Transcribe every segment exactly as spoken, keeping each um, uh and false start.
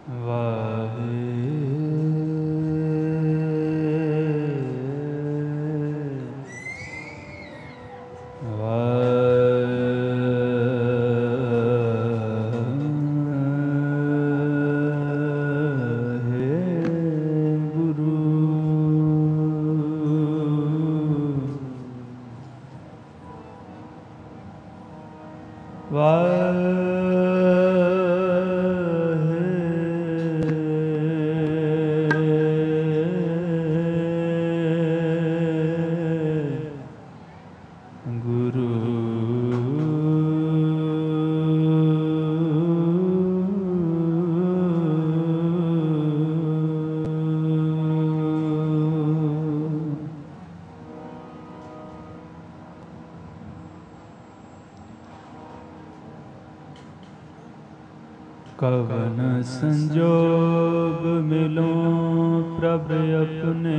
कवन संजोग मिलो प्रभ अपने,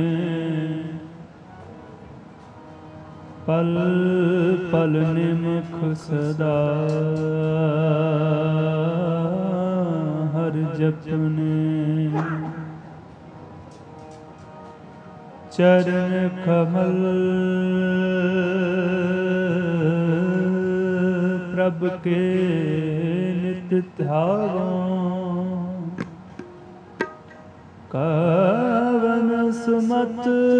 पल पल निमुख सदा हर जपने। चरण कमल प्रभ के नित ध्यावों, कवन सुमत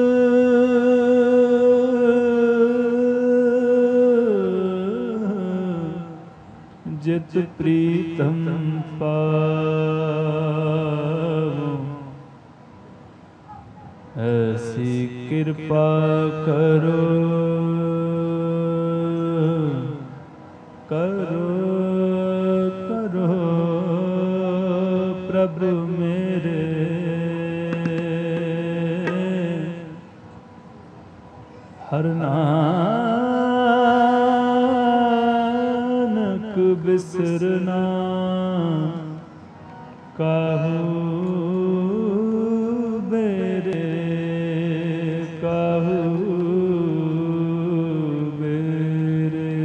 जित प्रीतम पावो। ऐसी कृपा करो करो करो प्रभु मेरे। हर नानक बिसरना काहू बेरे काहू बेरे।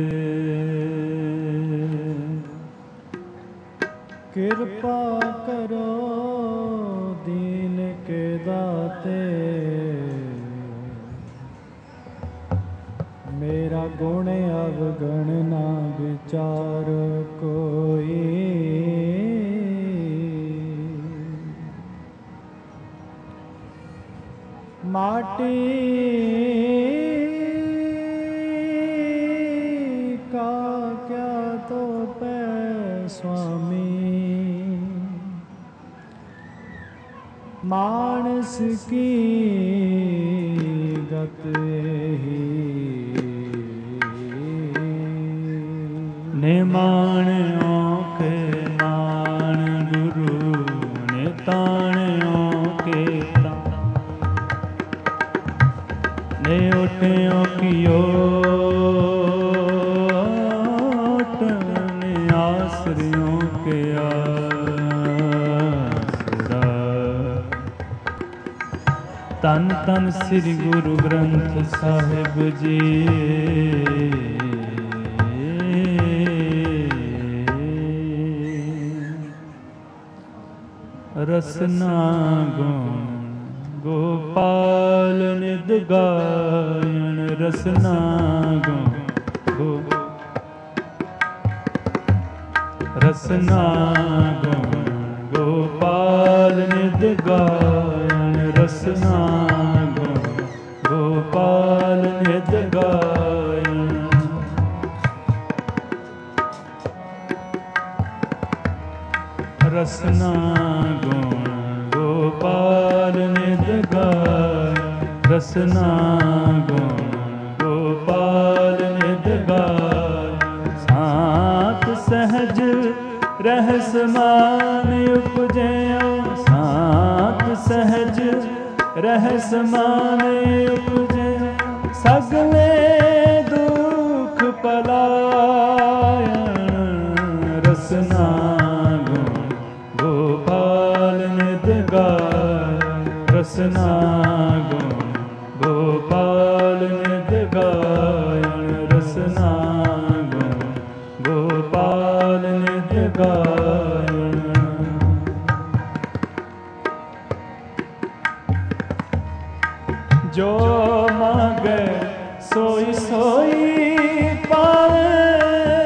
कृपा करो दीन के दाते, मेरा गुण अवगण ना विचार कोई। माटी का क्या तो पै स्वामी, मानस की गत ही। निमाण्यो के मान गुरु, निताण्यो के तान, ने उठ्यो की ओट, ने आसरियों के आसरा। तन तन श्री गुरु ग्रंथ साहिब जी, रसना गुण गोपाल निद गायन। रसना गुण गो रसना गुण गोपाल निद गायन। रसना गुण गोपाल निद गायन। रसना गुण गोपाल निद गायन। रसना गुण गोपाल निद गायन। सात सहज रहस मान उपजयो, सात सहज रहस मान उपजयो। सगले दुख पलायन। रसना गोपाल निद गायन। रसना गुण गोपाल निद गायन। रसना गुण गोपाल निद गायन। ਜੋ ਮੰਗੈ ਸੋਈ ਸੋਈ ਪਾਵੇ,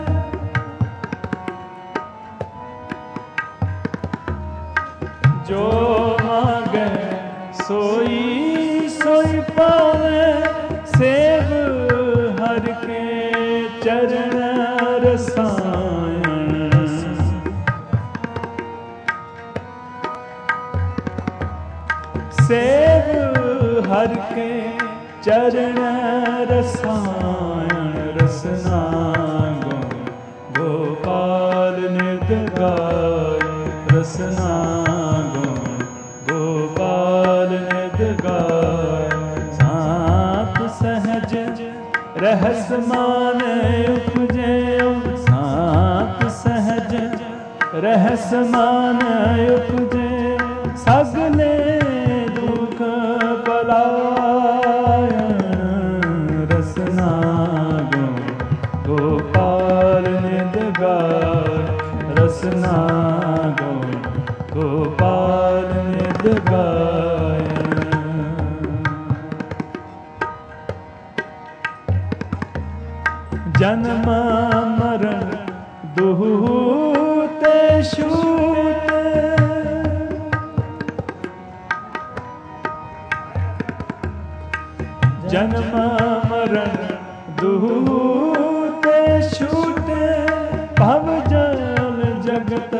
ਜੋ ਮੰਗੈ ਸੋਈ ਸੋਈ ਪਾਵੇ, ਸੇਵ ਹਰਿ ਕੇ ਚਰਨ ਰਸਾਇਣ। ਸੇਵ ਹਰਿ ਕੇ ਚਰਨ ਰਸਾਇਣ, ਰਸਨਾ ਗੁਣ ਗੋਪਾਲ ਨਿਤ ਗਾਏ, ਰਸਨਾ ਗੁਣ ਗੋਪਾਲ ਨਿਤ ਗਾਏ। ਸਾਤ ਸਹਜ ਰਹਿਸ ਮਾਨ ਉਪਜਿਓ, ਸਾਤ ਸਹਜ ਰਹਿਸ ਮਾਨ ਉਪਜੇ, ਸਗਲੇ ਦੁਖ ਪਲਾਇਣ, ਰਸਨਾ ਗੁਣ ਗੋਪਾਲ ਨਿਤ ਗਾਏ, ਰਸਨਾ ਗੁਣ ਗੋਪਾਲ ਨਿਤ ਗਾਏ। ਜਨਮ ਮਰਨ ਦੁਹੂ ਤੇ ਛੂਟ, ਜਨਮ ਮਰਨ ਦੁਹੂ ਤੇ ਛੂਟ, ਭਵ ਜਲ ਜਗਤ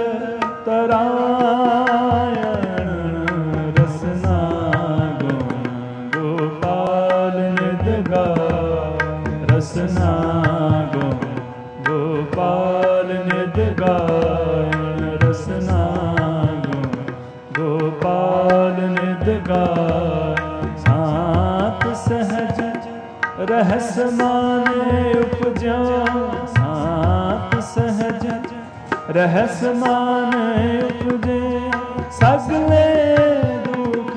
ਤਰਾਇਣ, ਰਸਨਾ ਗੁਣ ਗੋਪਾਲ ਨਿਤ ਗਾਏ, ਰਸਨਾ ਗੁਣ ਗੋਪਾਲ ਨਿਤ ਗਾਏ, ਰਸਨਾ ਗੁਣ ਗੋਪਾਲ ਨਿਤ ਗਾਏ। ਸਾਤ ਸਹਜ ਰਹਿਸ ਮਾਨ ਉਪਜਿਓ, ਸਾਤ ਸਹਜ ਰਹਿਸ ਮਾਨ ਉਪਜੇ, ਸਗਲੇ ਦੁਖ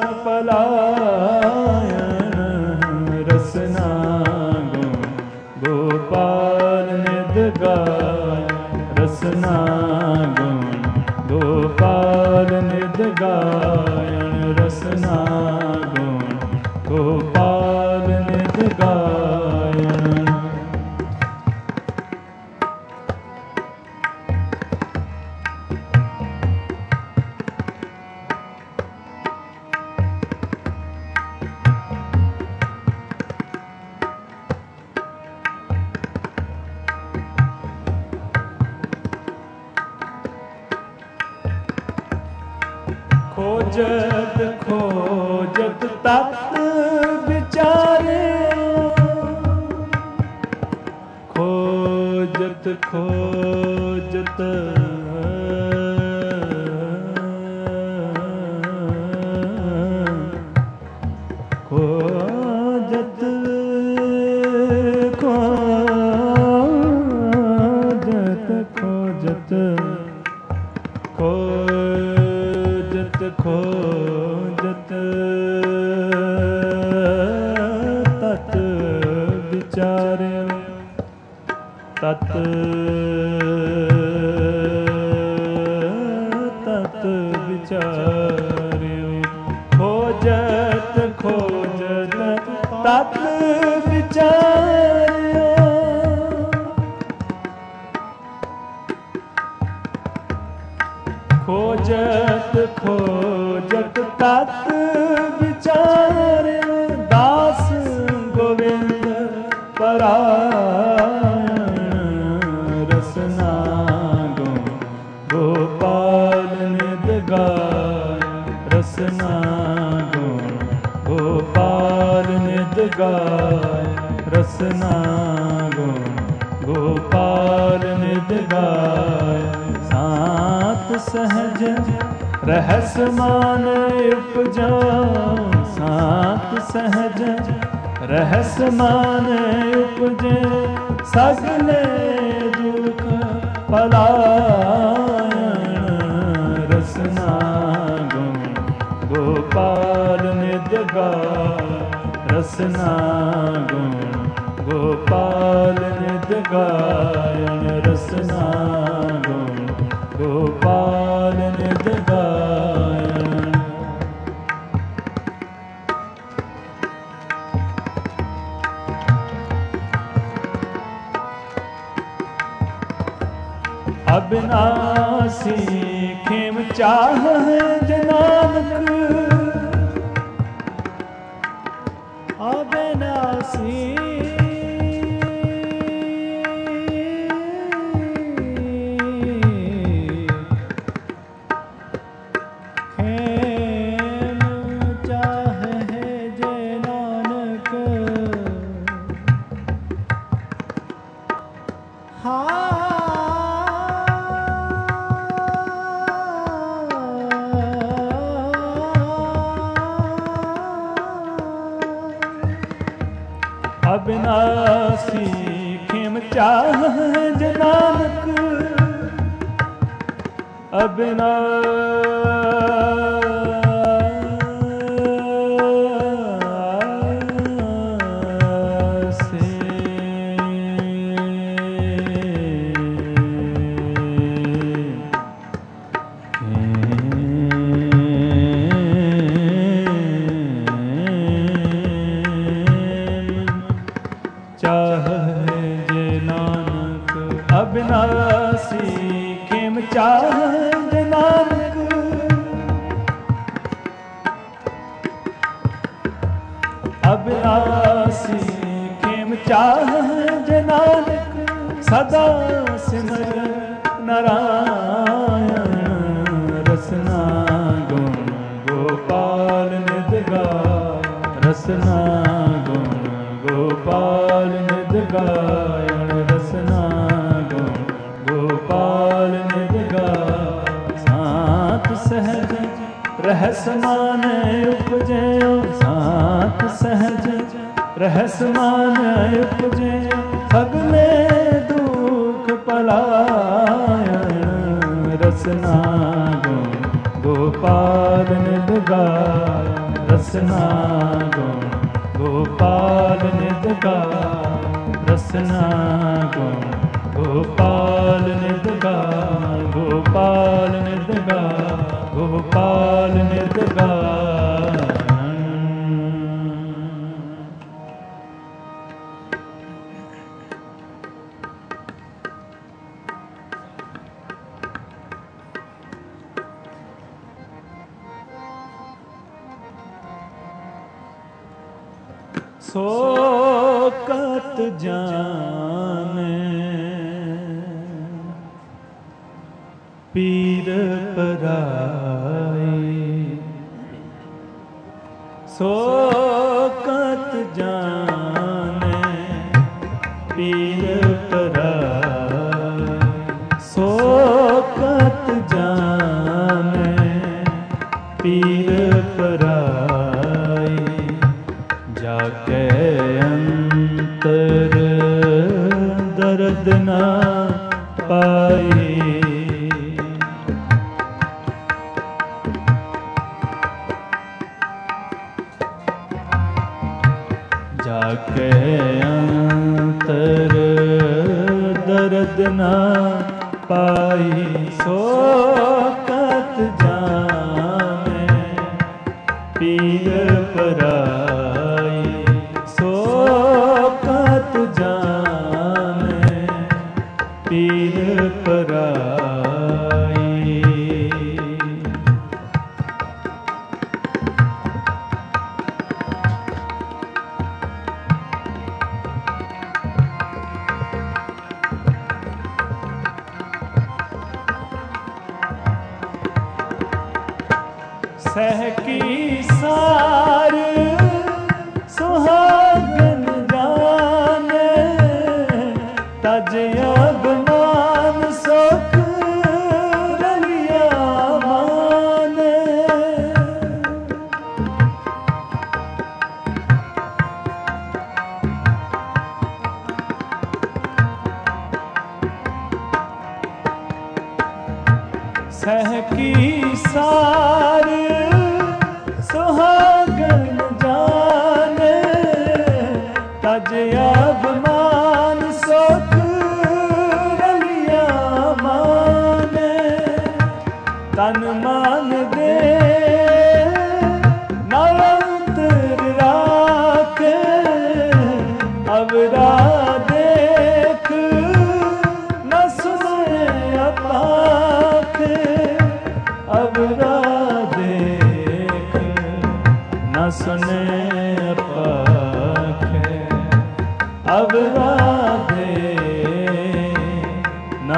ਪਲਾਇਣ, ਰਸਨਾ ਗੁਣ ਗੋਪਾਲ ਨਿਤ ਗਾਏ, ਰਸਨਾ ਗੁਣ ਗੋਪਾਲ ਨਿਤ ਗਾਇਣ, ਰਸਨਾ ਗੁਣ ਗੋਪਾਲ ਨਿਤ ਗਾਇਣ। ਖੋਜਤ ਖੋਜਤ ਤਤ ਵਿਚਾਰਿਓ, ਖੋਜਤ ਖੋਜਤ ਖੋਜਤ ਖੋਜਤ ਖੋਜਤ ਖੋਜਤ ਖੋਜਤ ਤਤ ਵਿਚਾਰਿਓ, ਤਤ ਤਤ ਵਿਚਾਰਿਓ, ਖੋਜਤ ਖੋਜਤ ਤਤ ਵਿਚਾਰਿਓ, ਖੋਜਤ ਖੋਜਤ ਤਤ ਵਿਚਾਰਿਓ, ਦਾਸ ਗੋਵਿੰਦ ਪਰਾਇਣ, ਰਸਨਾ ਗੁਣ ਗੋਪਾਲ ਨਿਤ ਗਾਏ, ਰਸਨਾ ਗੁਣ ਗੋਪਾਲ ਨਿਤ ਗਾਏ, ਰਸਨਾ ਗੁਣ ਗੋਪਾਲ ਨਿਤ ਗਾਏ। ਸਾਤ ਸਹਜ ਰਹਿਸ ਮਾਨ ਉਪਜੋ, ਸਾਤ ਸਹਜ ਰਹਿਸ ਮਾਨ ਉਪਜੇ, ਸਗਲੇ ਦੁਖ ਪਲਾਇਣ, ਰਸਨਾ ਗੁਣ ਗੋਪਾਲ ਨਿਤ ਗਾਏ, ਰਸਨਾ ਗੁਣ ਗੋਪਾਲ ਨਿਤ ਗਾਇਣ, ਰਸਨਾ ਗੁਣ ਗੋਪਾਲ ਨਿਤ ਗਾਇਣ। ਅਬਿਨਾਸੀ ਖੇਮ ਚਾਹੈ ਜੇ ਨਾਨਕ ਅਬਿਨਾਸੀ ਅਬਿਨਾਸੀ ਖੇਮ ਚਾਹੈ ਜੇ ਨਾਨਕ ਅਬਿਨਾਸੀ ਖੇਮ ਚਾਹੈ ਜੇ ਨਾਨਕ ਅਬਿਨਾਸੀ ਖੇਮ ਚਾਹੈ ਜੇ ਨਾਨਕ ਸਦਾ ਸਿਮਰ ਨਾਰਾਇਣ ਰਸਨਾ ਗੁਣ ਗੋਪਾਲ ਨਿਧ ਗਾਇ ਰਸਨਾ ਗੁਣ ਗੋਪਾਲ ਨਿਧ ਗਾਇਣ ਰਸਨਾ ਗੋਪਾਲ ਨਿਧ ਗਾਇ ਸਾਤ ਸਹਿਜ ਰਹਿ ਸਮਾਨ ਉਪਜਿਓ ਸਾਤ ਸਹਿਜ ਰਹਿ ਸਮਾਨ ਉਪਜਿਓ ਸਗਲੇ ਦੁਖ ਪਲਾਇਣ ਰਸਨਾ ਗੁਣ ਗੋਪਾਲ ਨਿਧ ਗਾਇ ਰਸਨਾ ਗੁਣ ਗੋਪਾਲ ਨਿਧ ਗਾਇ ਰਸਨਾ ਗੁਣ ਗੋਪਾਲ ਨਿਧ ਗਾਇ ਗੋਪਾਲ ਨਿਧ ਗਾਇ ਗੋਪਾਲ ਨਿਧ ਗਾਇ ਸੋ ਕਤ ਜਾਣੈ ਪੀਰ ਪਰਾਈ ਸੋ ਕਤ ਜਾਣੈ ਪੀਰ ਪਰਾਈ ਸੋ ਕਤ ਜਾਣੈ ਪੀਰ ਪਰਾਈ ਜਾ ਕੇ ਅੰਤਰ ਦਰਦ ਨਾ ਪਾਈ ਜਾ ਕੇ ਅੰਤਰ ਦਰਦ ਨਾ ਪਾਈ ਸੋ ਕਤ ਜਾਣੈ ਪੀਰ ਪਰਾਈ ਸੋ ਕਤ ਜਾਣੈ ਪੀਰ ਪਰਾਈ ਸਹਿ ਕੀ ਸਾਰ ਸੁਹਾਗਨ ਜਾਣੈ ਤਜ ਅਭਿਮਾਨ ਸੁਖ ਰਲਿਆ ਮਾਨੈ ਸਹਿ ਕੀ ਸਾਰ ਸੁਹਾਗਨ ਜਾਣੈ ਤਜ ਅਭਿਮਾਨ ਸੁਖ ਰਲਿਆ ਮਾਨੈ ਤਨ ਮਨ ਦੇ ਨਵੰਤਰ ਰਾਖੇ ਅਵਰਾ ਦੇਖ ਨ ਸੁਣੇ ਆਪਾ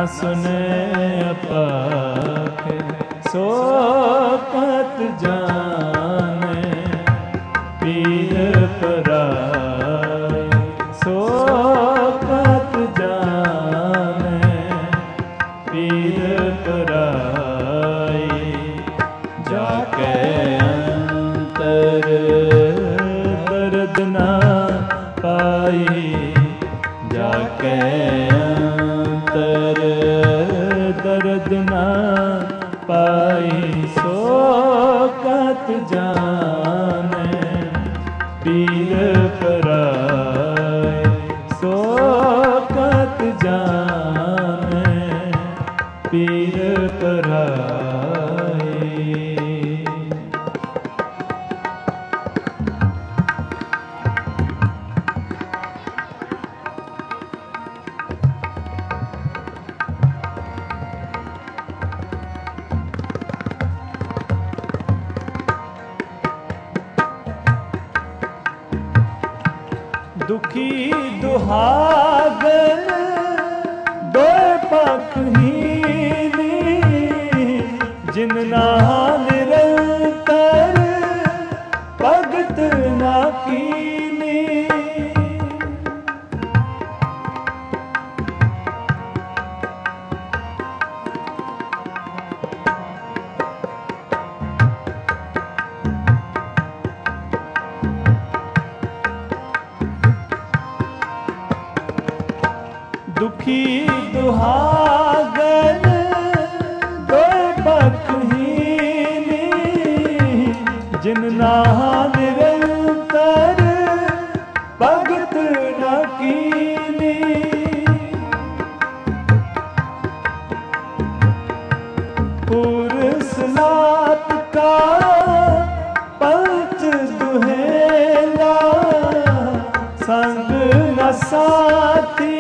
ਸੁਨੇ ਅਪਾਕੇ ਸੋ ਕਤ ਜਾਣੇ ਪੀਰ ਪਰਾਈ ਸੋ ਕਤ ਜਾਣੇ ਪੀਰ ਪਰਾਈ ਜਾ ਕੇ ਅੰਤਰ ਦਰਦ ਨਾ ਪਾਈ ਜਾ ਕੇ ਅੰਤਰ ਦਰਦ ਨਾ ਪਾਈ ਸੋ ਕਤ ਜਾਣੇ ਪੀਰ ਪਰਾਈ ਸੋ ਕਤ ਜਾਣੇ ਪੀਰ ਪਰਾਈ। ਦੁਖੀ ਦੁਹਾਗਨ ਦੋਇ ਪਖ ਹੀਨੀ ਜਿਨ ਨਾਲ ਨਿਰੰਤਰ ਭਗਤ ਨਾ ਕੀਨੀ ਦੁਖੀ ਦੁਹਾਗਨ ਦੋਇ ਪਖ ਹੀਨੀ ਜਿਨ ਨਾਮ ਨਿਰੰਤਰ ਭਗਤ ਨ ਕੀਨੀ ਪੁਰਸ ਨਾਤ ਕਾ ਪੰਥ ਦੁਹੇਲਾ ਸੰਗ ਨ ਸਾਥੀ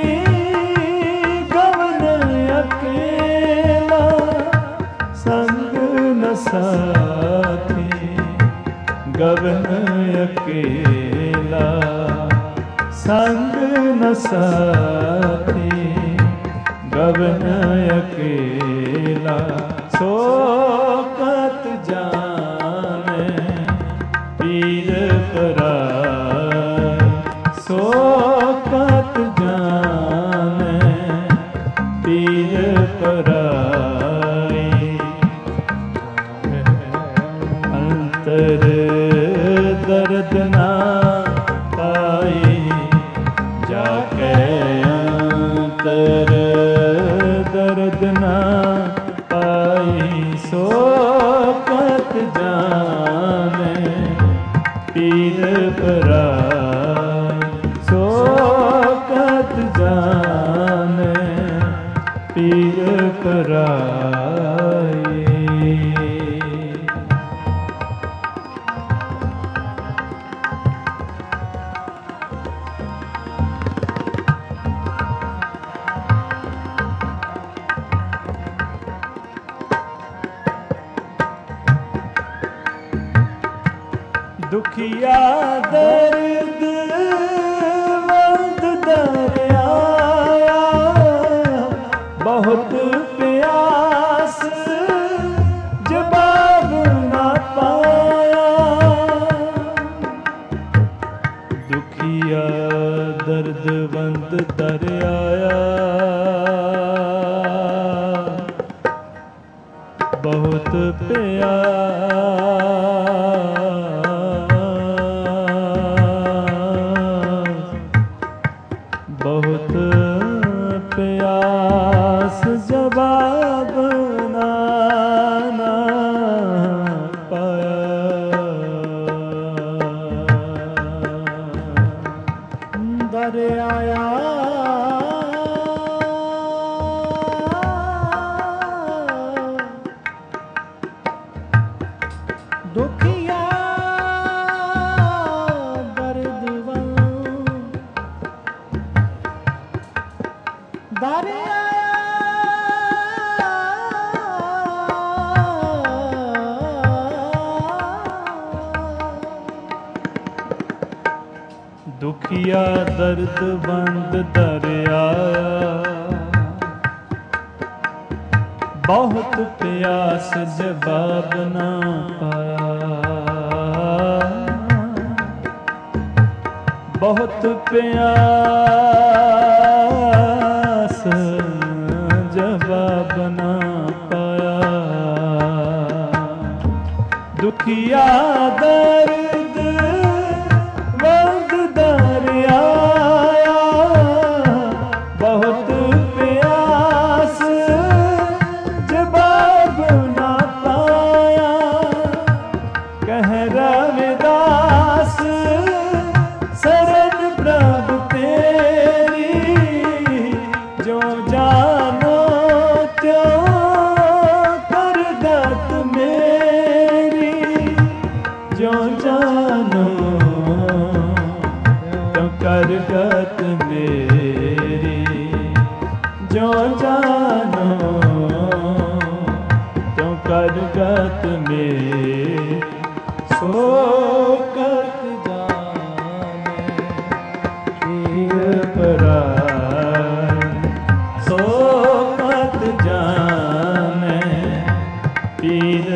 ਸੰਗ ਨ ਸਾਥੀ ਗਵਨ ਅਕੇਲਾ ਸੰਗ ਨ ਸਾਥੀ ਗਵਨ ਅਕੇਲਾ ਸੋ ਕਤ ਜਾਣੇ ਪੀਰ ਪਰਾਈ ਸੋ ਕਤ ਜਾਣੇ ਪੀਰ ਪਰਾਈ ਅੰਤਰ ਦਰਦ ਨਾ ਪਾਈ ਜਾ ਕੇ ਅੰਤਰ ਦਰਦ ਨਾ ਪਾਈ ਸੋ ਕਤ ਜਾਣੇ ਪੀਰ ਪਰਾਈ ਸੋ ਕਤ ਜਾਣੇ ਪੀਰ ਪਰਾਈ। ਦੁਖੀਆ ਦਰਦ ਵੰਦ ਦਰਿਆਇਆ ਬਹੁਤ ਪਿਆਸ ਜਵਾਬ ਨਾ ਪਾਇਆ ਦੁਖੀਆ ਦਰਦ ਵੰਦ ਦਰਿਆਇਆ ਬਹੁਤ ਪਿਆਸ ਬਹੁਤ ਪਿਆਸ ਜਵਾਬ ਨਾ ਨਾ ਪਾਇਆ ਦਰਿਆਇਆ ਦੁਖੀਆ ਦਰਦ ਵੰਦ ਦਰਿਆ ਦੁਖੀਆ ਦਰਦ ਬੰਦ ਦਰਿਆਇਆ ਬਹੁਤ ਪਿਆਸ ਜਵਾਬ ਨਾ ਪਾਇਆ, ਬਹੁਤ ਪਿਆਸ ਜਵਾਬ ਨਾ ਪਾਇਆ। ਦੁਖੀਆ ਦਰਦ ਵੰਦ ਦਰਿਆ, ਬਹੁਤ ਪਿਆਸ ਜਵਾਬ ਨਾ ਪਾਇਆ। ਕਹਿ ਰਵਿਦਾਸ शरण प्रभु तेरी, जो जानो त्यों करगत मेरी, जो जानो त्यों करगत मेरी, जो जानो त्यों करगत मेरी। सो सो मत जाने पीर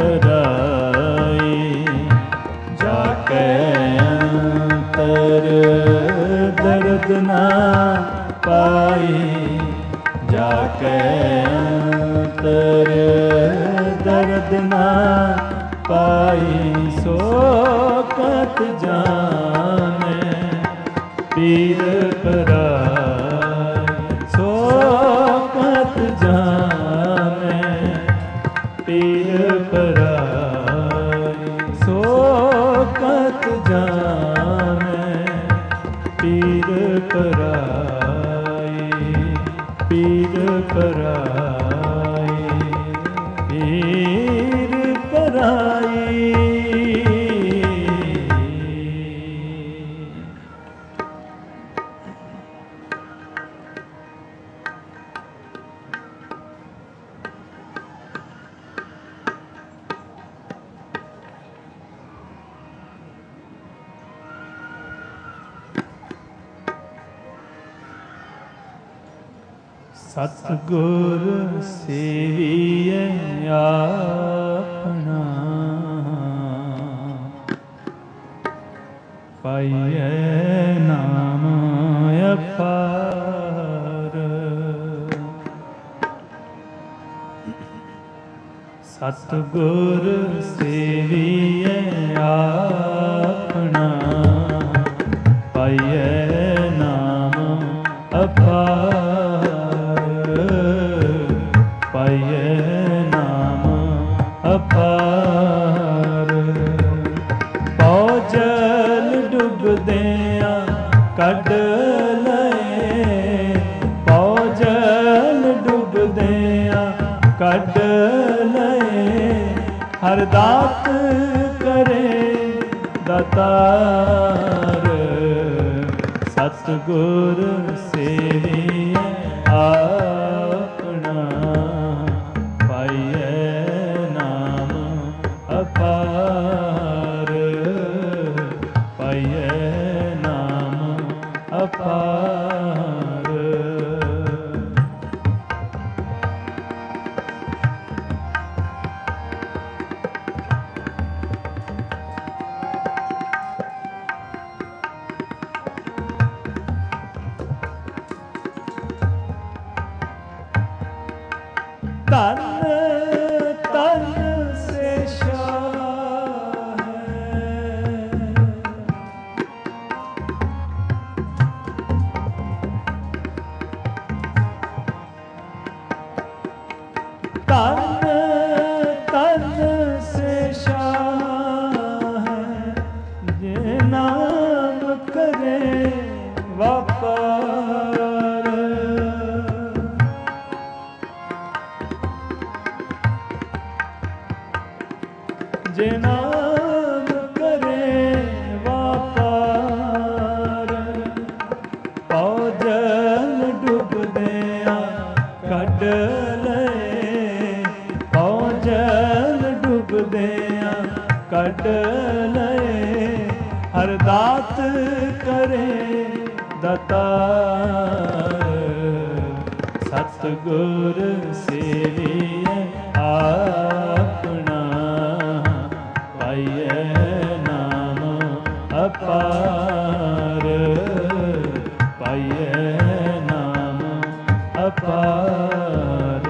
पराई, जाके अंतर दर्द ना पाई, जाके अंतर दर्द ना पाई। सो मत जाने पीर पराई, सो मत जाने पीर पराई, सो मत जाने पीर पराई, पीर पराई, पीर पराई। सतगुर सेविए आपना, पाइए नाम अपार। सतगुर सेविए आपना, पाइए नाम अपार। पाइए नाम अपार। पौ जल डुबदिया कढ लए, पौ जल डुबदिया कढ लए। हर दात करे दातार, सतगुर सेविए आपना, पाइए नाम अपार, पाइए नाम अपार। तन तन से शाह है, तन तन से शाह है। जे नाम करे व्यापार, जे नाम करे व्यापार। पौ जल डुबदिया कढ लए, पौ जल डुबदिया कढ लए। हर दात करे दातार, ਸਤਿਗੁਰ ਸੇਵੀਐ ਆਪਣਾ, ਪਾਈਐ ਨਾਮ ਅਪਾਰ, ਪਾਈਐ ਨਾਮ ਅਪਾਰ।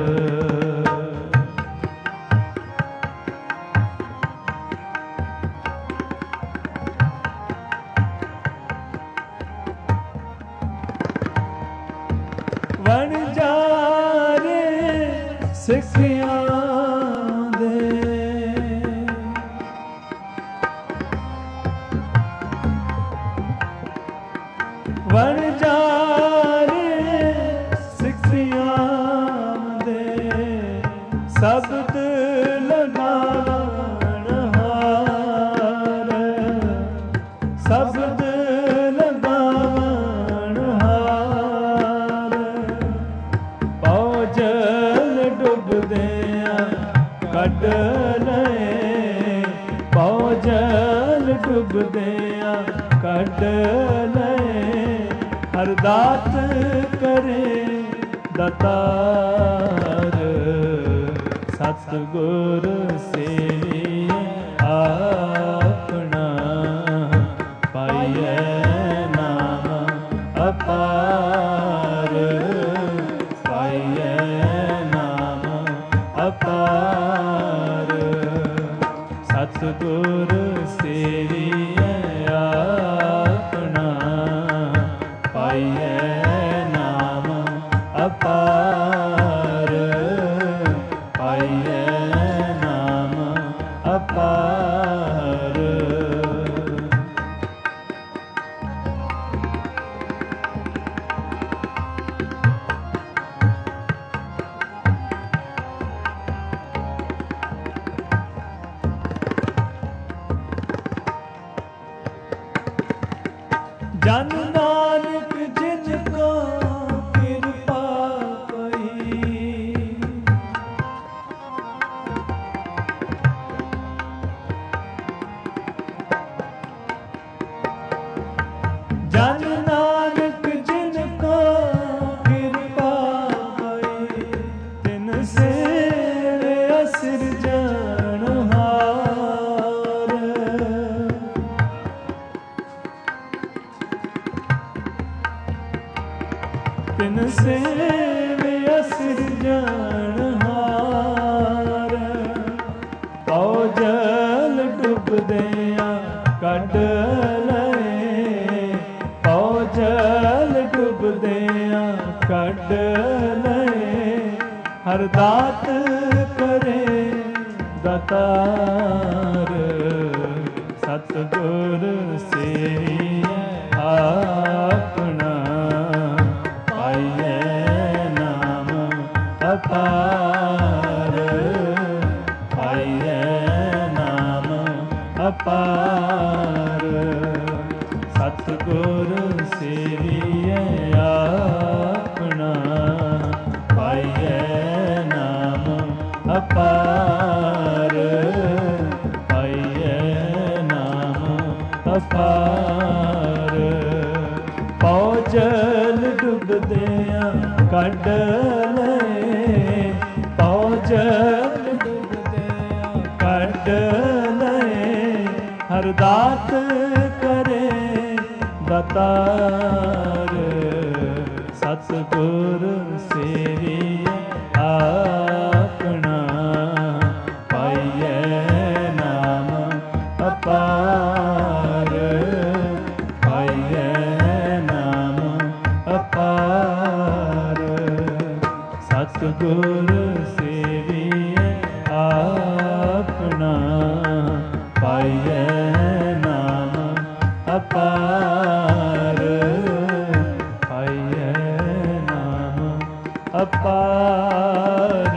ਵਣਜਾਰੇ ਸਿੱਖਿਆ ਦੇ, ਵਣਜਾਰੇ ਸਿੱਖਿਆ ਦੇ, ਸ਼ਬਦ ਲਗਾਵਣ ਹਾਰ, ਸ਼ਬਦ ਲਗਾਵਣ ਹਾਰ। ਪਉ ਜਲ ਡੁੱਬਦਿਆਂ ਕੱਢ ਲਏ, ਪਉ ਜਲ ਡੁੱਬਦਿਆਂ ਕੱਢ ਲਏ, ਹਰ ਦਾਤ ਕਰੇ ਦਾਤਾਰ। ਸਤਿਗੁਰ ਸੇਵੀਐ ਆਪਣਾ, ਪਾਈਐ ਨਾਮ ਅਪਾਰ, ਪਾਈਐ ਨਾਮ ਅਪਾਰ। ਸਤਿਗੁਰ ਸੇਵੀਐ ਆਪਣਾ, ਪਾਈਐ ਨਾਮ ਅਪਾਰ, ਪਾਈਐ ਨਾਮ ਅਪਾਰ। ਜਨ ਨਾਨਕ ਜਿਨ ਕੋ ਕਿਰਪਾ ਪਈ, ਜਨ ਨਾਨਕ ਜਿਨ ਕੋ ਕਿਰਪਾ ਪਈ, ਤਿਨ ਸੇਵਿਆ ਸਿਰਜਣਹਾਰ। ਤਿਨ ਸੇਵਿਆ ਸਿਰਜਣਹਾਰ। ਪਉ ਜਲ ਡੁੱਬਦਿਆਂ ਕੱਢ ਲਏ, ਪਉ ਜਲ ਡੁੱਬਦਿਆਂ ਕੱਢ ਲਏ, ਹਰ ਦਾਤ ਕਰੇ ਦਾਤਾਰ। ਸਤਿਗੁਰ ਸੇਵੀਐ ਆਪਣਾ, ਪਾਈਐ ਨਾਮ ਅਪਾਰ, ਪਾਈਐ ਨਾਮ ਅਪਾਰ। ਸਤਿਗੁਰ ਸੇਵੀਐ ਆਪਣਾ, ਪਾਈਐ ਨਾਮ ਅਪਾਰ, ਪਾਈਐ ਨਾਮ ਅਪਾਰ। ਪਉ ਜਲ ਡੁੱਬਦਿਆਂ ਕੱਢ ਲਏ, ਪਉ ਜਲ ਡੁੱਬਦਿਆਂ ਕੱਢ ਲਏ, ਹਰ ਦਾਤ ਕਰੇ ਦਾਤਾਰ। ਸਤਿਗੁਰ ਸੇਵੀਐ ਆਪਣਾ, ਪਾਈਐ ਨਾਮ ਅਪਾਰ, ਪਾਈਐ ਨਾਮ ਅਪਾਰ। ਸਤਿਗੁਰ ਸੇਵੀਐ ਆਪਣਾ, ਪਾਈਐ ਨਾਮ ਅਪਾਰ, ਪਾਈਐ ਨਾਮ ਅਪਾਰ।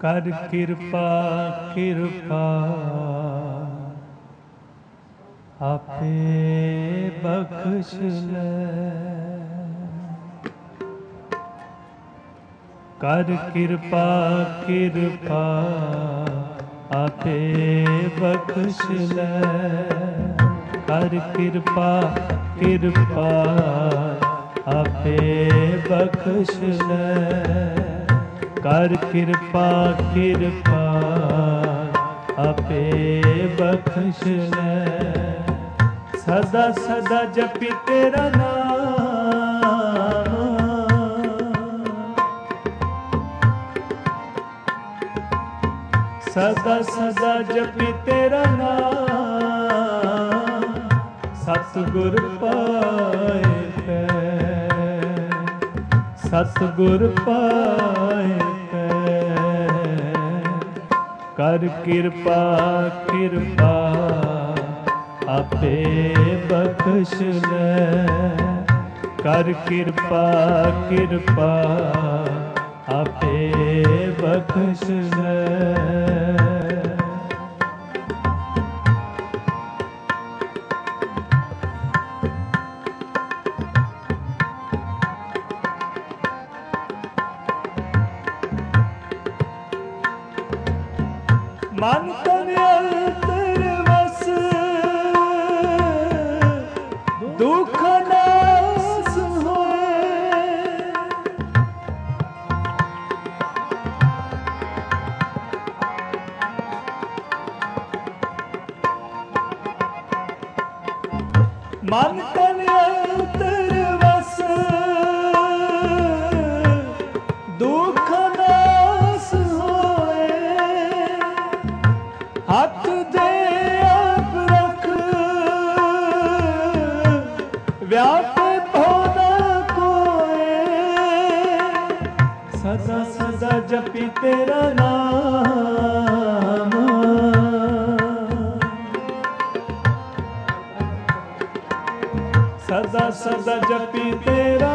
ਕਰ ਕਿਰਪਾ ਕਿਰਪਾ ਆਪੇ ਬਖਸ਼ ਲੈ। ਕਰ ਕਿਰਪਾ ਕਿਰਪਾ ਆਪੇ ਬਖਸ਼ ਲੈ। ਕਰ ਕਿਰਪਾ ਕਿਰਪਾ ਆਪੇ ਬਖਸ਼ ਲੈ। ਕਰ ਕਿਰਪਾ ਕਿਰਪਾ ਆਪੇ ਬਖਸ਼ ਲੈ। ਸਦਾ ਸਦਾ ਜਪੀ ਤੇਰਾ ਨਾਮ, ਸਦਾ ਸਦਾ ਜਪੀ ਤੇਰਾ ਨਾਮ। ਸਤਿਗੁਰ ਪਾਏ ਪੈ, ਸਤਿਗੁਰ ਪਾਏ ਪੈ। ਕਰ ਕਿਰਪਾ ਕਿਰਪਾ ਆਪੇ ਬਖਸ਼ ਲੈ। ਕਰ ਕਿਰਪਾ ਕਿਰਪਾ ਆਪੇ ਬਖਸ਼ ਲੈ। ਮਨ ਤਨ ਅੰਤਰ ਵਸ ਦੁਖ ਨਾਸ ਹੋਏ। ਮਨ ਤਨ ਅੰਤਰ ਵਸ ਦੁਖ ਨਾਸ ਹੋਏ। ਹੱਥ ਦੇ ਆਪ ਰਖ ਵਿਆਪੇ ਭਉ ਕੋਏ। ਸਦਾ ਸਦਾ ਜਪੀ ਤੇਰਾ ਨਾਮ, ਸਦਾ ਸਦਾ ਜਪੀ ਤੇਰਾ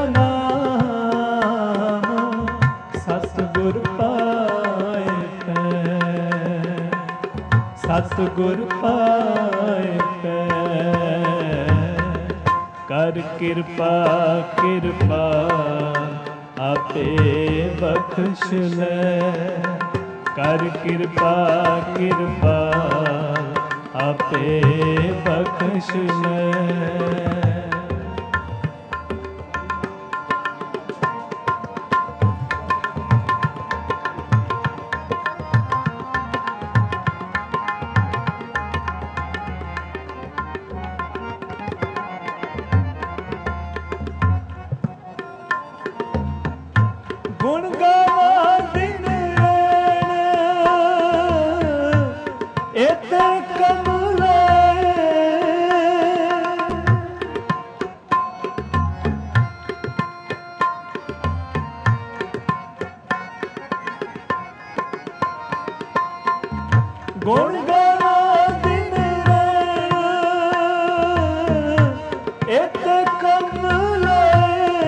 ਨਾਮ। ਸਤਿਗੁਰ ਪਾਏ ਪੈ, ਸਤਿਗੁਰ ਪਾਏ ਪੈ। ਕਰ ਕਿਰਪਾ ਕਿਰਪਾ ਆਪੇ ਬਖਸ਼ ਲੈ। ਕਰ ਕਿਰਪਾ ਕਿਰਪਾ ਆਪੇ ਬਖਸ਼ ਲੈ। ਗੁਣ ਗਾਵਾਂ ਦਿਨ ਰੈਣ ਏਤੇ ਕਮਲਾਏ। ਗੁਣ ਗਾਵਾਂ ਦਿਨ ਰੈਣ ਏਤੇ ਕਮਲਾਏ।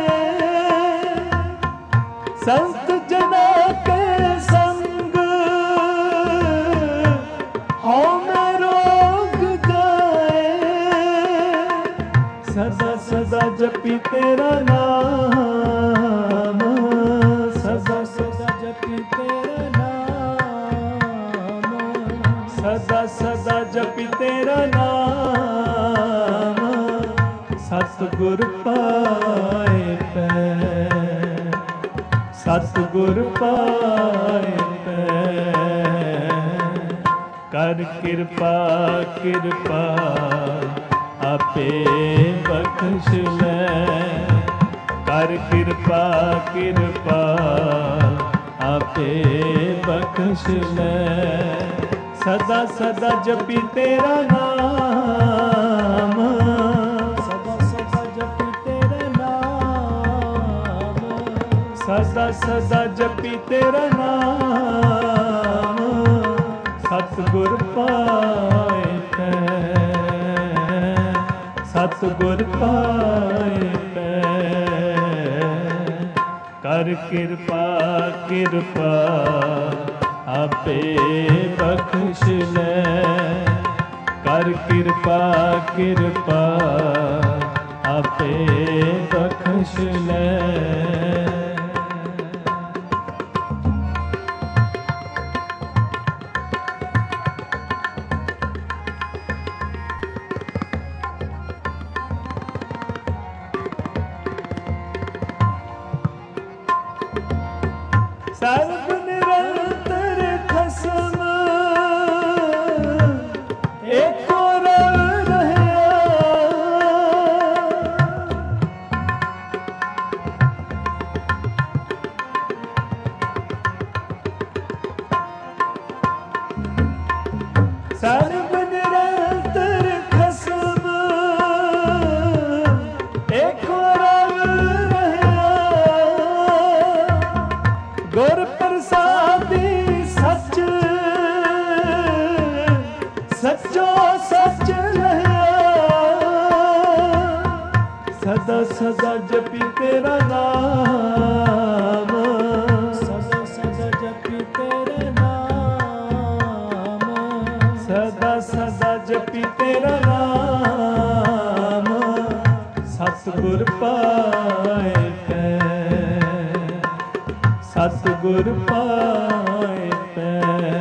ਸੰਤ ਜਨਾ ਕੇ ਸੰਗ ਹਉ ਮੈਂ ਰੋਗ ਜਾਏ। ਸਦਾ ਸਦਾ ਜਪੀ ਤੇਰਾ ਨਾਮ, ਸਦਾ ਸਦਾ ਜਪੀ ਤੇਰਾ ਨਾਮ। ਸਦਾ ਸਦਾ ਜਪੀ ਤੇਰਾ ਨਾਮ। ਸਤਿਗੁਰ ਪਾਏ ਪੈ, ਸਤਿਗੁਰ ਪਾਏ ਪੈ। ਕਰ ਕਿਰਪਾ ਕਿਰਪਾ ਆਪੇ ਬਖਸ਼ ਲੈ। ਕਰ ਕਿਰਪਾ ਕਿਰਪਾ ਆਪੇ ਬਖਸ਼ ਲੈ। ਸਦਾ ਸਦਾ ਜਪੀ ਤੇਰਾ ਨਾਮ, ਸਦਾ ਸਦਾ ਜਪੀ ਤੇਰਾ ਨਾਮ। ਸਦਾ ਸਦਾ ਜਪੀ ਤੇਰਾ ਨਾਮ। ਸਤਿਗੁਰ ਪਾਏ ਪੈ, ਸਤਿਗੁਰ ਪਾਏ ਪੈ। ਕਰ ਕਿਰਪਾ ਕਿਰਪਾ ਆਪੇ ਬਖਸ਼ ਲੈ। ਕਰ ਕਿਰਪਾ ਕਿਰਪਾ ਆਪੇ ਬਖਸ਼ ਲੈ। ਸਰਬ ਨਿਰੰਤਰ ਖਸਮ ਏਕੋ ਰਵ ਰਹਿਆ। ਸਰਬ ਨਿਰੰਤਰ ਖਸਮ ਏਕੋ ਰਵ ਰਹਿਆ। ਗੁਰ ਪ੍ਰਸਾਦੀ ਸੱਚ ਸੱਚੋ ਸੱਚ ਰਹਿਆ। ਸਦਾ ਸਦਾ ਜਪੀ ਤੇਰਾ ਨਾਮ। ਸਦਾ ਸਦਾ ਜਪੀ ਤੇਰਾ ਨਾਮ। ਸਦਾ ਸਦਾ ਜਪੀ ਤੇਰਾ ਨਾਮ। ਸਤਿਗੁਰ ਪਾਏ ਪੈ ਸਤਿਗੁਰ ਪਾਏ ਪੈ।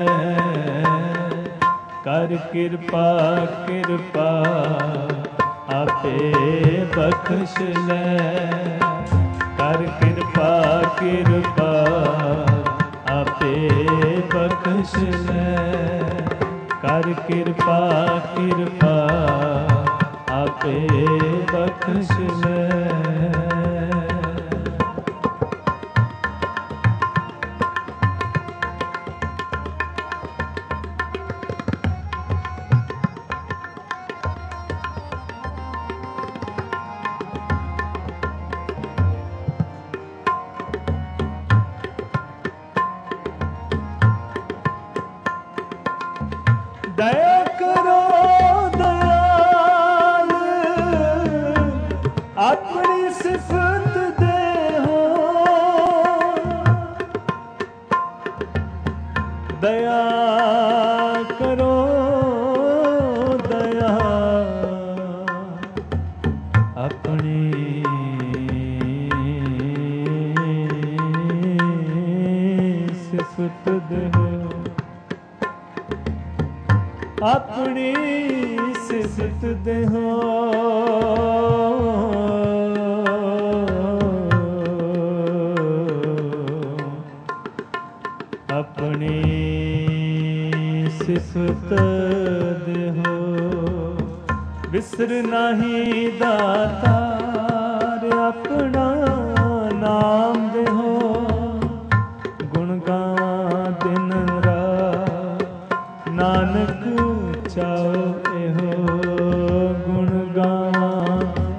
ਕਰ ਕਿਰਪਾ ਕਿਰਪਾ ਆਪੇ ਬਖਸ਼ ਲੈ। ਕਰ ਕਿਰਪਾ ਕਿਰਪਾ ਆਪੇ ਬਖਸ਼ ਲੈ। ਕਰ ਕਿਰਪਾ ਕਿਰਪਾ ਆਪੇ ਬਖਸ਼ ਲੈ। ਦਇਆ ਕਰੋ ਦਇਆਲ ਆਪਣੀ ਸਿਫਤ ਦੇਹੋ। ਦਇਆ ਕਰੋ ਦਇਆ ਆਪਣੀ ਸਿਫਤ ਦੇਹੋ। ਆਪਣੀ ਸਿਫਤ ਦੇਹੋ। ਆਪਣੀ ਸਿਫਤ ਦੇਹੋ। ਵਿਸਰ ਨਹੀਂ ਦਾਤਾਰ ਆਪਣਾ ਨਾਮ ਦੇਹੋ। ਗੁਣ ਗਾਵਾਂ ਦਿਨ ਰਾਤ ਨਾਨਕ ਚਾਉ ਇਹੋ। ਗੁਣ ਗਾਵਾਂ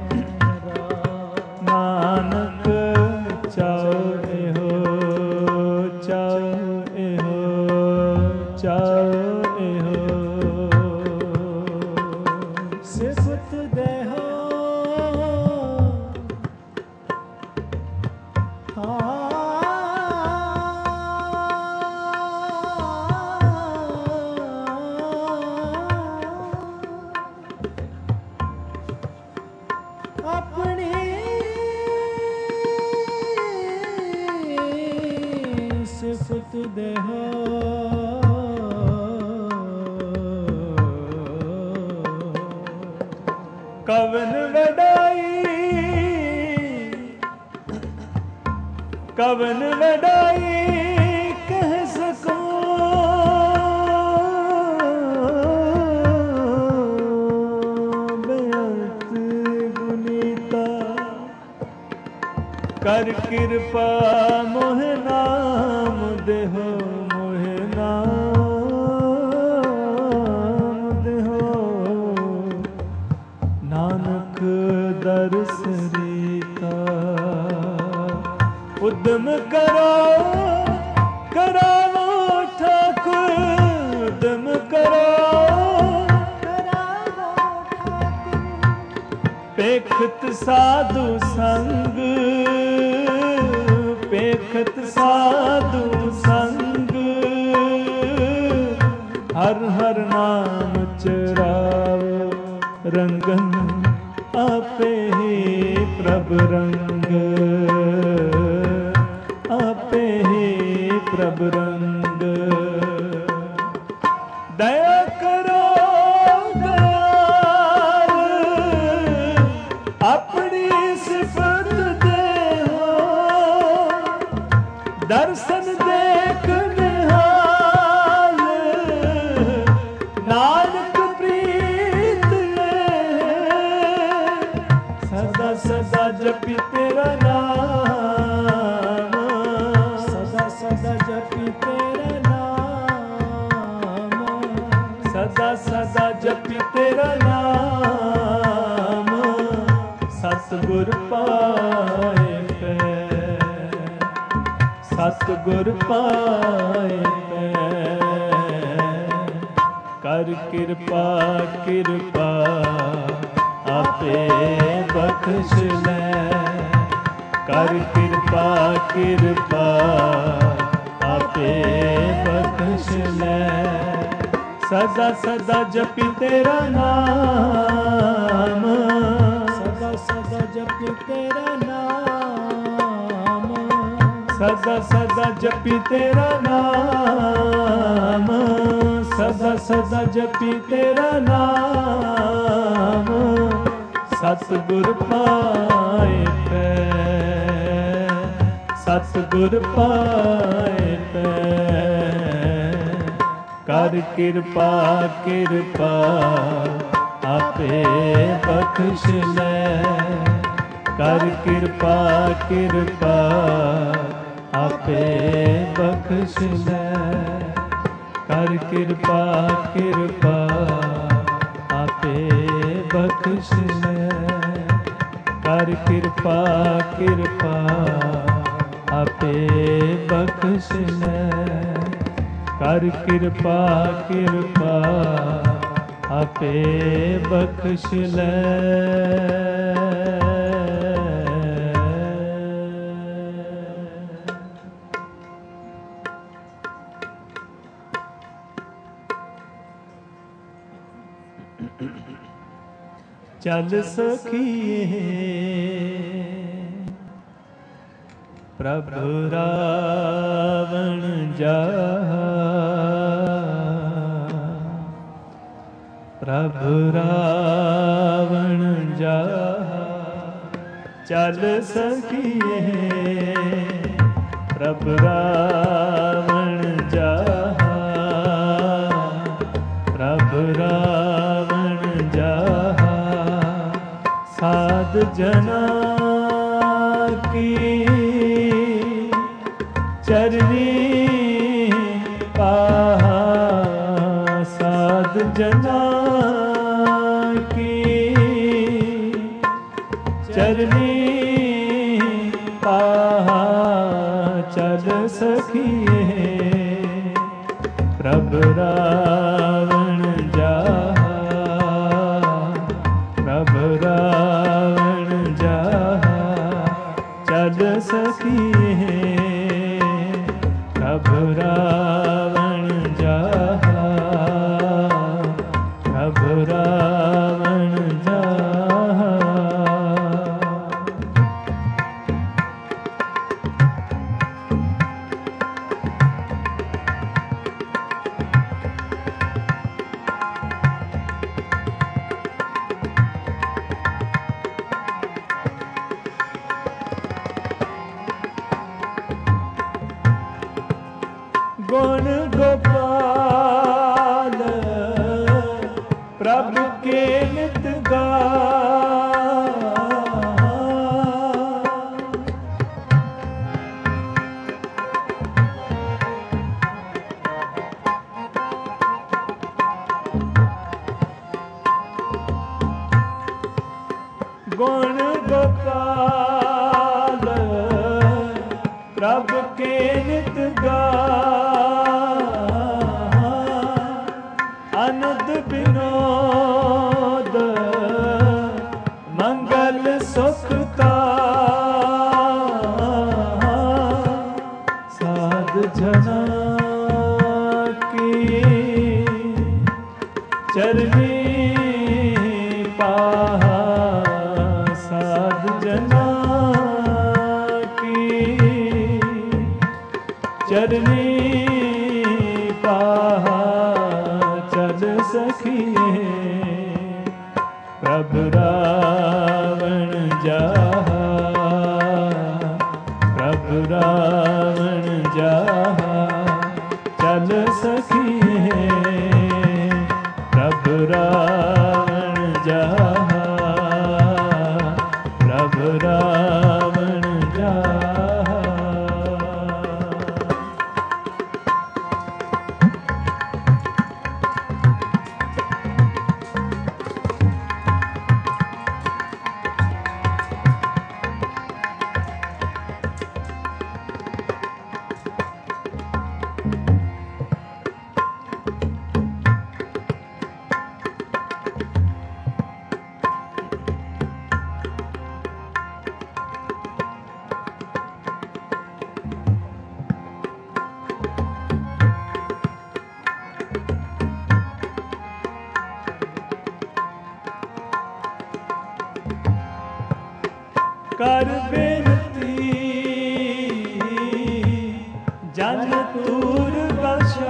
ਨਾਨਕ ਚਾਉ ਇਹੋ। ਚਾਉ ਇਹੋ ਚਾਉ ਇਹੋ। ਸਿਫਤ ਦੇਹੋ ਆਪਣੀ ਸਿਫਤ ਦੇਹੋ। ਕਵਨ ਵਡਾਈ ਕਵਨ ਵਡਾਈ ਕਹਿ ਸਕੋ। ਬੇਅੰਤ ਗੁਨੀਤਾ ਕਰ ਕਿਰਪਾ ਮੋਹ ਨਾਮ ਦੇਹੋ। ਮੋਹ ਨਾਮ ਦੇਹੋ। ਨਾਨਕ ਦਰਸ ਰੀਤਾ ਉਦਮ ਕਰੋ ਕਰਾਵੋ ਠਾਕੁਰ। ਉਦਮ ਕਰੋ ਕਰਾਵੋ ਠਾਕੁਰ। ਪੇਖਤ ਸਾਧੂ ਸੰਗ ਪੇਖਤ ਸਾਧੂ ਸੰਗ ਹਰ ਹਰ ਨਾਮ ਚਰਾਵੋ ਰੰਗਨ ਆਪੇ ਹੀ ਪ੍ਰਭ ਰੰਗ ਆਪੇ ਹੀ ਪ੍ਰਭ ਰੰਗ ਦਇਆ ਕਰੋ ਦਇਆਲ ਆਪਣੀ ਸਿਫਤ ਦੇਹੋ ਦਰਸ਼ਨ ਦੇਖ ਨਿਹਾਲ ਨਾਨਕ ਪ੍ਰੀਤ ਸਦਾ ਸਦਾ ਜਪੀ ਤੇਰਾ ਨਾਮ ਸਦਾ ਸਦਾ ਜਪੀ ਤੇਰਾ ਨਾਮ ਸਦਾ ਸਦਾ ਜਪੀ ਤੇਰਾ ਨਾਮ ਸਤਿਗੁਰ ਪਾਏ ਪੈ ਸਤਿਗੁਰ ਪਾਏ ਪੈ ਕਰ ਕਿਰਪਾ ਕਿਰਪਾ ਆਪੇ ਬਖਸ਼ ਲੈ ਕਰ ਕਿਰਪਾ ਕਿਰਪਾ ਆਪੇ ਬਖਸ਼ ਲੈ ਸਦਾ ਸਦਾ ਜਪੀ ਤੇਰਾ ਨਾਮ ਸਦਾ ਸਦਾ ਜਪੀ ਤੇਰਾ ਨਾਮ ਸਦਾ ਸਦਾ ਜਪੀ ਤੇਰਾ ਨਾਮ ਸਦਾ ਸਦਾ ਜਪੀ ਤੇਰਾ ਨਾਮ ਸਤਿਗੁਰ ਪਾਏ ਪੈ ਸਤਿਗੁਰ ਪਾਏ ਪੈ ਕਰ ਕਿਰਪਾ ਕਿਰਪਾ ਆਪੇ ਬਖਸ਼ ਲੈ ਕਰ ਕਿਰਪਾ ਕਿਰਪਾ ਆਪੇ ਬਖਸ਼ ਲੈ ਕਰ ਕਿਰਪਾ ਕਿਰਪਾ ਆਪੇ ਬਖਸ਼ ਲੈ ਕਰ ਕਿਰਪਾ ਕਿਰਪਾ ਆਪੇ ਬਖਸ਼ ਲੈ ਕਰ ਕਿਰਪਾ ਕਿਰਪਾ ਆਪੇ ਬਖਸ਼ ਲੈ ਚੱਲ ਸਖੀਏ ਪ੍ਰਭ ਰਾਵਣ ਜਾ ਪ੍ਰਭ ਰਾਵਣ ਜਾ ਚੱਲ ਸਖੀਏ ਪ੍ਰਭ ਰਾਵਣ ਜਾ ਪ੍ਰਭ ਰਾਵਣ ਜਾ ਸਾਧ ਜਨਾ ਕੀ ਚਰਨੀ ਪਾਹਾ ਸਾਧ ਜਨਾ ਕੀ ਚਰਨੀ ਪਾਹਾ ਚਲ ਸਖੀਏ ਪ੍ਰਭ ਰਾਵਣ ਜਾ ਪ੍ਰਭ ਰਾਵਣ ਜਾ ਚਲ ਸਖੀਏ ਪ੍ਰਭ ਰਾਵਣ ਜਾ ਪ੍ਰਭ ਰਾਵਣ ਜਾ ਗੁਣ ਗੋਪਾਲ ਪ੍ਰਭ ਕੇ ਨਿਤ ਗਾ ਗੁਣ ਗੋਪਾਲ ਪ੍ਰਭ ਕੇ ਨਿਤ ਗਾ ਅਨੰਦ ਬਿਨੋਦ ਮੰਗਲ ਸੁਖਤਾ ਸਾਧ ਜਨਾ ਕੀ चरनी पाहा साध जना की, चरनी पाहा चल सखिए प्रभु रावण जाहा, प्रभु रावण जाहा चल सखिए प्रभु रावण जाहा, प्रभु रावण जाहा। कर बेनती जन तूर बशा,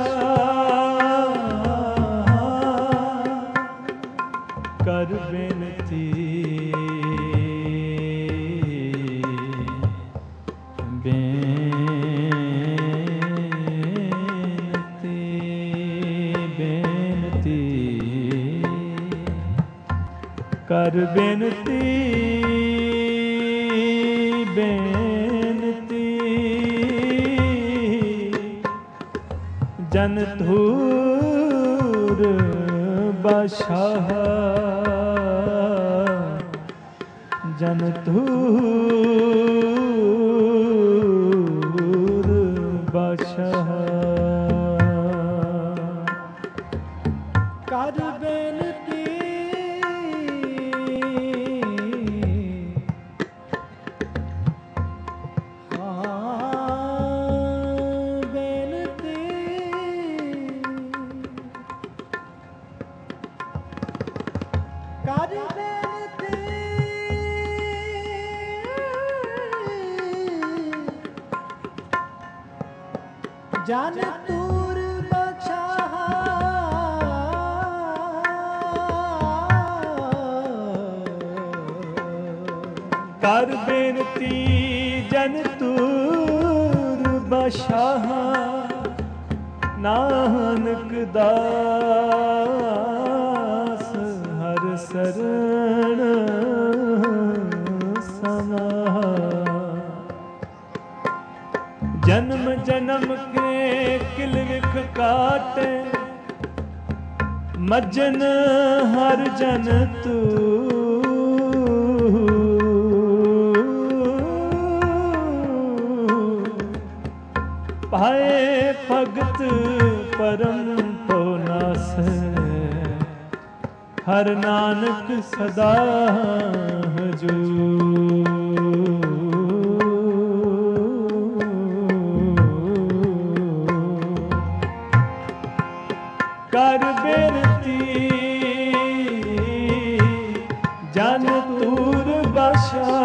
कर बेनती बेनती बेनती कर बेनती बेनती जन धूर बशाह, जन धूर बशाह कर बेनती जन तूर बछाह, कर बेनती जन तूर बछाह, नानक दास हर शरण समाह। जन्म जन्म के किल विख काटे, मज्जन हर जन तू, पाए भगत परम तो नास, हर नानक सदा हजूर। कर बेनती जन तूर बशा,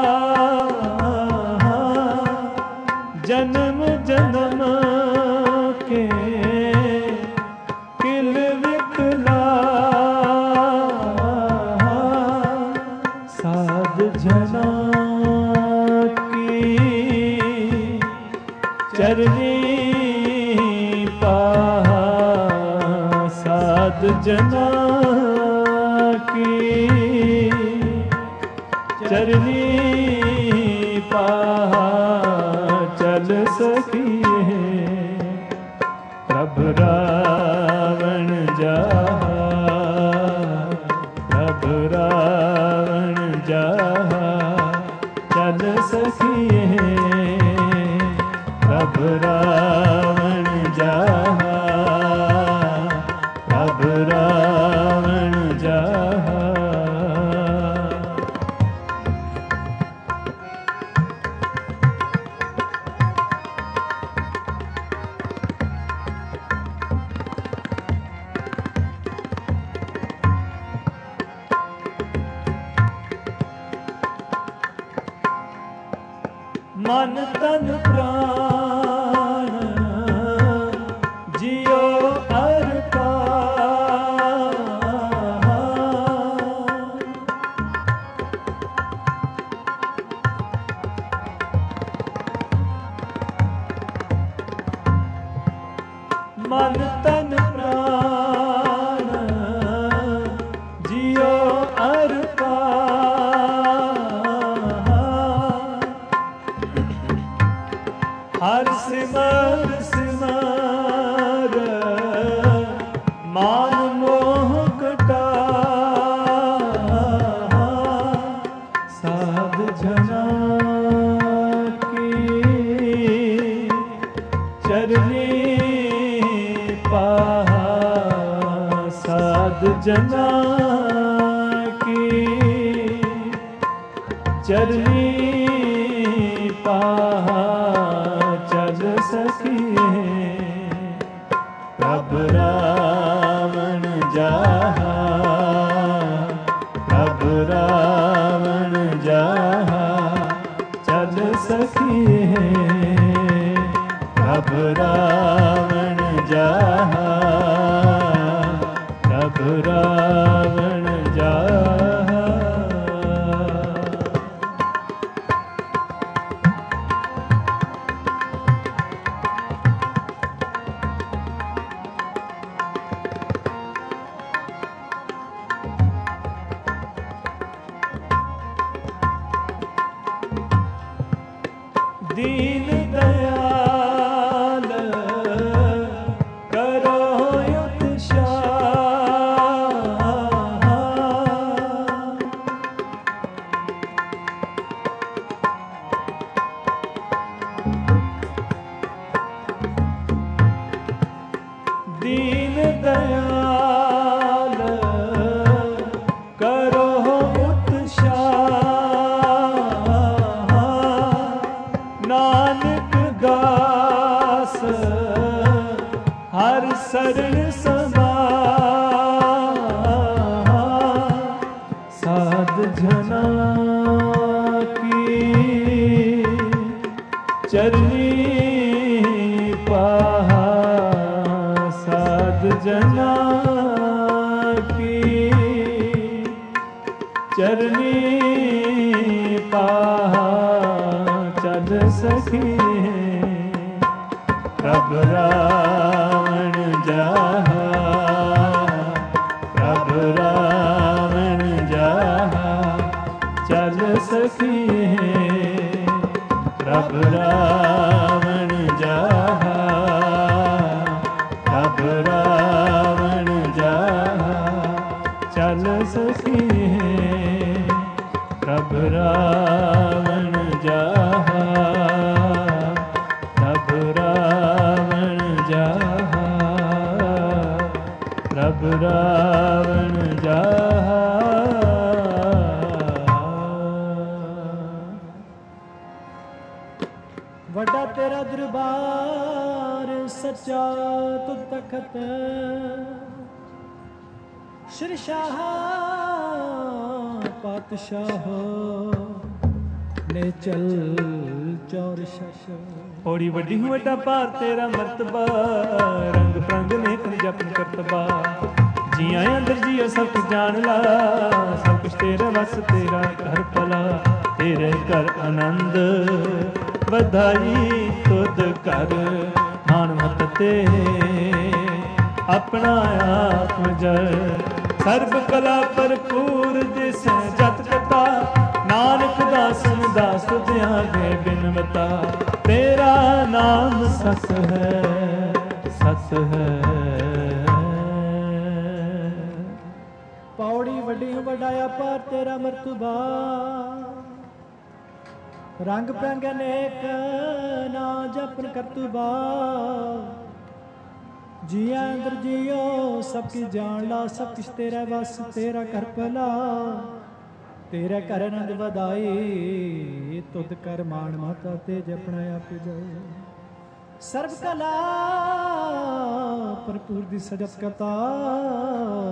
जन्म जन्म के किल विकला, साध जना की चरनी पाहा, साध जना की चरनी पाहा चल सखिए प्रभु रावण जाहा, प्रभु रावण जाहा चल सखिए प्रभु रावण जाहा, प्रभु रावण जाहा। ਮਨ ਤਨ ਪ੍ਰਾਣ ਜਿਉ ਮਨ ਤਨ ਪ੍ਰਾਣ ਜਿਉ ਅਰਪਾ ਹਰ ਸਿਮਰ ਸਿਮਰ ਮਾਨ ਮੋਹ ਕਟਾ ਸਾਧ ਜਨਾ ਕੀ ਚਰਨੀ ਸਾਧ ਜਨਾ ਕੀ ਚਰਨੀ ਪਾਹਾ ਚਲ ਸਕੀਏ ਪ੍ਰਭ ਰਾਵਣ ਜਾਹਾ ਪ੍ਰਭ ਰਾਵਣ ਜਾਹਾ ਚਲ ਸਕੀਏ ਪ੍ਰਭ ਰਾਵਣ ਜਾਹਾ ਪ੍ਰਭ ਰਾਵਣ ਜਾਹਾ ਦੀਨ ਦਇਆਲ ਕਰੋ ਦੀਨ ਦਇਆਲ ਕਰੋ ਉਤਸ਼ਾਹ ਨਾਨਕ ਦਾਸ ਹਰ ਸਰਣ ਸਮਾਹ ਸਾਧ ਜਨਾ ਕੀ ਚਰਨੀ ਪਾਹਾ ਸਾਧ ਜਨਾ ਕੀ ਚਰਨੀ ਪਾਹਾ ਚਲ ਸਕੀਏ ਪ੍ਰਭ ਰਾਵਣ ਜਾਹਾ ਪ੍ਰਭ ਰਾਵਣ ਜਾਹਾ ਚਲ ਸਕੀਏ ਪ੍ਰਭ ਰਾਵਣ ਜਾਹਾ ਪ੍ਰਭ ਰਾਵਣ ਜਾਹਾ ਚਲ ਸਕੀਏ ਪ੍ਰਭ ਰਾਵਣ ਜਾਹਾ ਪ੍ਰਭ ਰਾਵਣ ਜਾਹਾ ਪ੍ਰਭ ਰਾਵਣ ਜਾਹਾ ਵੱਡਾ ਤੇਰਾ ਦਰਬਾਰ ਸੱਚਾ ਤੁਧ ਤਖਤ ਸ਼੍ਰੀ ਸ਼ਾਹ ਪਾਤਸ਼ਾਹ ਨੇ ਚਲ ਚੌਰ ਸ਼ਸ਼ ਔੜੀ ਵੱਡੀ ਹੂੰ ਵੱਡਾ ਭਾਰ ਤੇਰਾ ਮਰਤਬਾ ਰੰਗ ਪ੍ਰੰਗ ਨੇਕ ਜਪਨ ਕਰਤਬਾ ਜੀਆਂ ਅੰਦਰ ਜੀਓ ਸਭ ਕੁਝ ਜਾਣ ਲਾ ਸਭ ਕੁਛ ਤੇਰਾ ਵਸ ਤੇਰਾ ਘਰ ਭਲਾ ਤੇਰੇ ਘਰ ਆਨੰਦ ਵਧਾਈ ਤੁਧ ਕਰ ਮਾਨਵਤ ਤੇ ਆਪਣਾ ਆਤਮ ਜਰ ਸਰਬ ਕਲਾ ਭਰਪੂਰ ਜਿਸ ਜਤ ਕਤਾ ਨਾਨਕ ਦਾਸਨ ਦਾਸ ਤੁਧ ਆਗੇ ਬਿਨਵਤਾ ਤੇਰਾ ਨਾਮ ਸਤ ਹੈ ਸਤ ਹੈ ਪੌੜੀ ਵੱਡੀ ਵਡਾਇਆ ਪਰ ਤੇਰਾ ਮਰਤਬਾ ਰੰਗ ਪ੍ਰੰਗ ਅਨੇਕ ਨਾ ਜਪਨ ਕਰਤੂਬਾ ਜੀਆਂ ਅੰਦਰ ਜੀਓ ਸਭ ਕੀ ਜਾਣ ਲਾ ਸਭ ਕੁਛ ਤੇਰਾ ਵਸ ਤੇਰਾ ਕਰ ਭਲਾ ਤੇਰਾ ਕਰ ਆਨੰਦ ਵਧਾਈ ਤੁਧ ਕਰ ਮਾਣ ਮਾਤਾ ਤੇ ਜਪਣਾ ਆਪ ਜਾਏ ਸਰਬ ਕਲਾ ਭਰਪੂਰ ਦੀ ਸਜਤ ਕਤਾ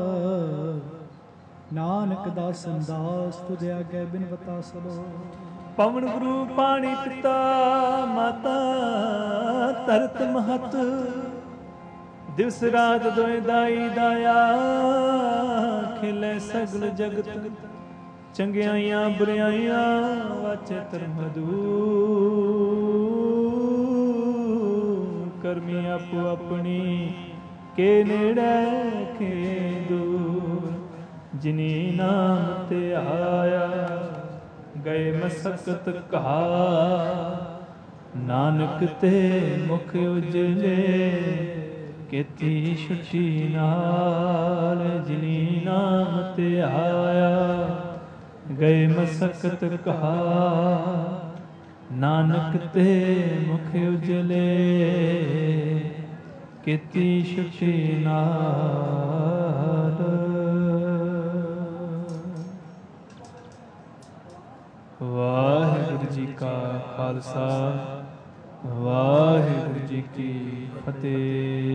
ਨਾਨਕ ਦਾਸਨ ਦਾਸ ਤੁਝ ਆਗੇ ਬਿਨਵਤਾ ਸਲੋ ਪਵਨ ਗੁਰੂ ਪਾਣੀ ਪਿਤਾ ਮਾਤਾ ਧਰਤ ਮਹਤ ਦਿਵਸ ਰਾਤ ਦੋਇ ਦਾਈ ਦਾਇਆ ਖਿਲੇ ਸਗਲ ਜਗਤ ਚੰਗਿਆਈਆਂ ਬੁਰਿਆਈਆਂ ਵਾਚੇ ਧਰਮਦੂ ਕਰਮੀ ਆਪੋ ਆਪਣੀ ਕੇ ਨੇੜੇ ਕੇ ਦੂਰ ਜਿਨੀ ਨਾਮ ਤੇ ਆਇਆ ਗਏ ਮਸਕਤ ਕਹਾ ਨਾਨਕ ਤੇ ਮੁਖ ਉਜਲੇ ਕੀਤੀ ਛੁੱਟੀ ਨਾਲ ਜਿਨੀ ਨਾਮ ਤੇ ਆਇਆ ਗਏ ਮਸਕਤ ਕਹਾ ਨਾਨਕ ਤੇ ਮੁਖ ਉਜਲੇ ਕੀਤੀ ਛੁੱਟੀ ਨਾਲ। ਵਾਹਿਗੁਰੂ ਜੀ ਕਾ ਖਾਲਸਾ ਵਾਹਿਗੁਰੂ ਜੀ ਕੀ ਫਤਿਹ।